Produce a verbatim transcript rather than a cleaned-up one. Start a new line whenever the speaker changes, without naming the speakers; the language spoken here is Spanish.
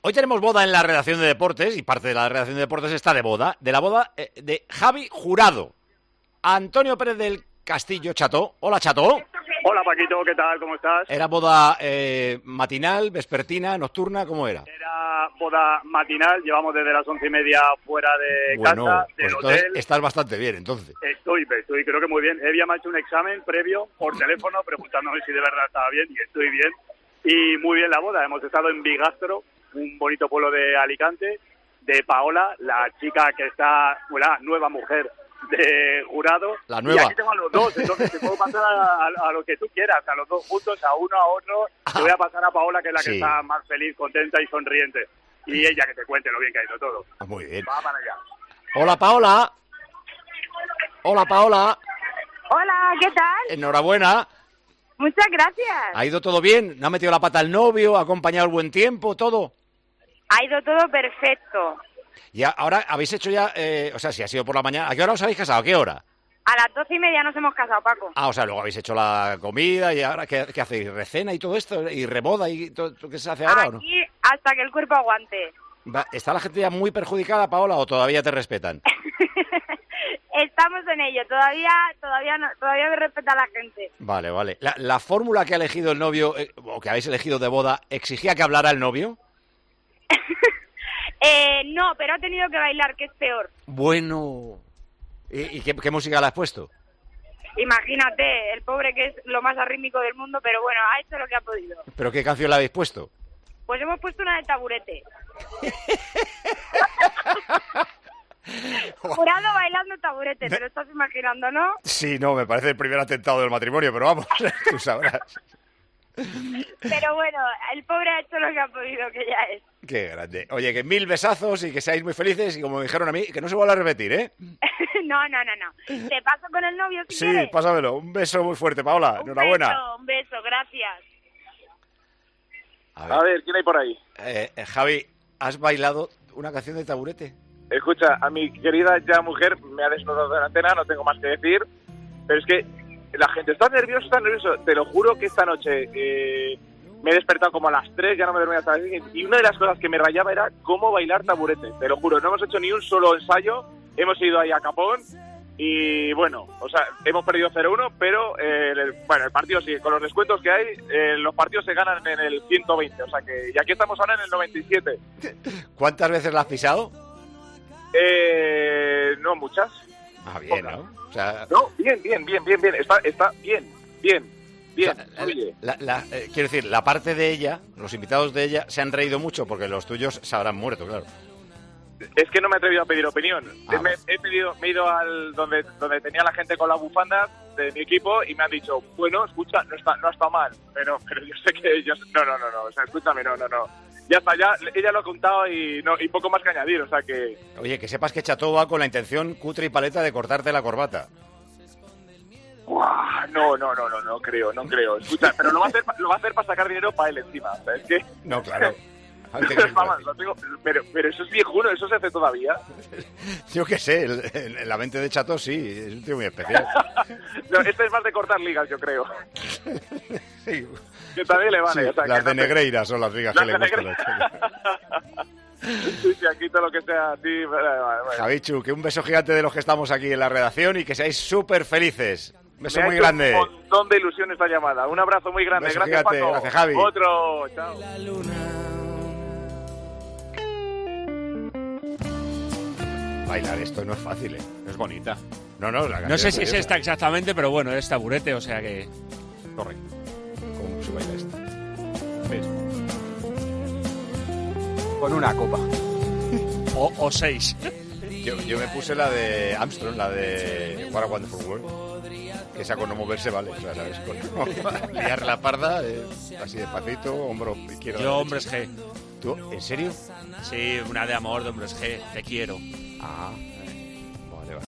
Hoy tenemos boda en la redacción de deportes y parte de la redacción de deportes está de boda, de la boda eh, de Javi Jurado. Antonio Pérez del Castillo, Chato. Hola, Chato.
Hola, Paquito, ¿qué tal? ¿Cómo estás?
¿Era boda eh, matinal, vespertina, nocturna? ¿Cómo era?
Era boda matinal, llevamos desde las once y media fuera de
bueno,
casa,
pues
del
entonces
hotel.
Estás bastante bien, entonces.
Estoy, estoy, creo que muy bien. Evia me ha hecho un examen previo por teléfono preguntándome si de verdad estaba bien y estoy bien. Y muy bien la boda, hemos estado en Bigastro, un bonito pueblo de Alicante, de Paola, la chica que está, la nueva mujer de Jurado.
La nueva.
Y aquí tengo a los dos, entonces te puedo pasar a, a, a lo que tú quieras, a los dos juntos, a uno, a otro. Te voy a pasar a Paola, que es la que
Sí.
está más feliz, contenta y sonriente. Y ella que te cuente lo bien que ha ido todo.
Muy bien.
Va para allá.
Hola, Paola. Hola, Paola.
Hola, ¿qué tal?
Enhorabuena.
Muchas gracias.
¿Ha ido todo bien? ¿No ha metido la pata el novio? ¿Ha acompañado el buen tiempo? ¿Todo?
Ha ido todo perfecto.
Y ahora habéis hecho ya, eh, o sea, si ha sido por la mañana, ¿a qué hora os habéis casado? ¿A qué hora?
A las doce y media nos hemos casado, Paco.
Ah, o sea, luego habéis hecho la comida y ahora, ¿qué, qué hacéis? ¿Recena y todo esto? ¿Y reboda y todo lo que se hace ahora o no?
Aquí hasta que el cuerpo aguante.
Va, ¿está la gente ya muy perjudicada, Paola, o todavía te respetan?
Estamos en ello, todavía todavía no, todavía me respeta la gente.
Vale, vale. ¿La, la fórmula que ha elegido el novio, eh, o que habéis elegido de boda, exigía que hablara el novio?
eh, no, pero ha tenido que bailar, que es peor.
Bueno. ¿Y, y qué, qué música le has puesto?
Imagínate, el pobre que es lo más arrítmico del mundo, pero bueno, ha hecho lo que ha podido.
¿Pero qué canción le habéis puesto?
Pues hemos puesto una de Taburete. Jurado bailando Taburete, te lo estás imaginando, ¿no?
Sí, no, me parece el primer atentado del matrimonio, pero vamos, tú sabrás.
Pero bueno, el pobre ha hecho lo que ha podido, que ya es.
Qué grande. Oye, que mil besazos y que seáis muy felices y como me dijeron a mí, que no se vuelva a repetir, ¿eh?
No, no, no, no. ¿Te paso con el novio si
Sí,
quieres?
pásamelo. Un beso muy fuerte, Paola.
Un
Enhorabuena.
beso, un beso, gracias.
A ver,
A ver, ¿quién hay por ahí?
eh, eh, Javi, ¿has bailado una canción de Taburete?
Escucha, a mi querida ya mujer me ha desnudado de la antena, no tengo más que decir, pero es que la gente está nerviosa, está nervioso. Te lo juro que esta noche eh, me he despertado como a las tres, ya no me dormía hasta las diez, y una de las cosas que me rayaba era cómo bailar Taburete. Te lo juro, no hemos hecho ni un solo ensayo, hemos ido ahí a capón y bueno, o sea, hemos perdido cero uno, pero eh, el, bueno, el partido sigue. Con los descuentos que hay, eh, los partidos se ganan en el ciento veinte, o sea que, y aquí estamos ahora en el noventa y siete.
¿Cuántas veces la has pisado?
Eh, no muchas.
Ah, bien, ¿no? O sea,
No, bien, bien, bien, bien, bien. Está, está bien, bien, bien.
o sea,
Oye,
la- la- eh, quiero decir, la parte de ella, los invitados de ella, se han reído mucho porque los tuyos se habrán muerto, claro.
es que no me he atrevido a pedir opinión.
Ah,
me, he pedido, me he ido al donde donde tenía la gente con la bufanda de mi equipo y me han dicho, bueno, escucha, no está, no está mal, pero, pero yo sé que ellos, no, no, no, no, o sea, escúchame, no, no, no. Ya está, ya, ella lo ha contado y no y poco más que añadir, o sea que...
Oye, que sepas que Chato va con la intención cutre y paleta de cortarte la corbata.
Uah, no, no, no, no, no creo, no creo. Escucha, pero lo va a hacer, lo va a hacer para sacar dinero para él encima, o sea, es que...
No, claro.
Vamos, lo tengo- pero, pero eso es viejuno, eso se hace todavía.
Yo qué sé, el- el- en la mente de Chato sí, es un tío muy especial.
No, este es más de cortar ligas, yo creo.
Sí,
Que también le vale.
sí,
o sea, que
las de
no te-
Negreira son las ligas
Las
que le
de
gustan.
Negreira. Sí, sí, aquí todo lo que sea así. Vale, vale, vale.
Javichu, que un beso gigante de los que estamos aquí en la redacción y que seáis súper felices. Un beso
Me ha
muy
hecho
grande.
Un montón de ilusión esta llamada. Un abrazo muy grande.
Beso
Gracias,
gigante,
Paco.
gracias, Javi.
Otro. Chao.
Bailar esto no es fácil, ¿eh? Es bonita. No, no, la
No
canción
sé si es
preciosa.
esta exactamente, pero bueno, es Taburete, o sea que...
Correcto. ¿Cómo se baila esto? ¿Ves?
Con una copa.
O, o seis.
Yo, yo me puse la de Armstrong, la de What a Wonderful World, que esa con no moverse vale, o sea, ¿sabes? Con liar la parda, eh, así despacito, hombro izquierdo.
Yo,
derecho.
hombres G.
¿Tú, en serio?
Sí, una de amor de hombres G. Te quiero.
Ah,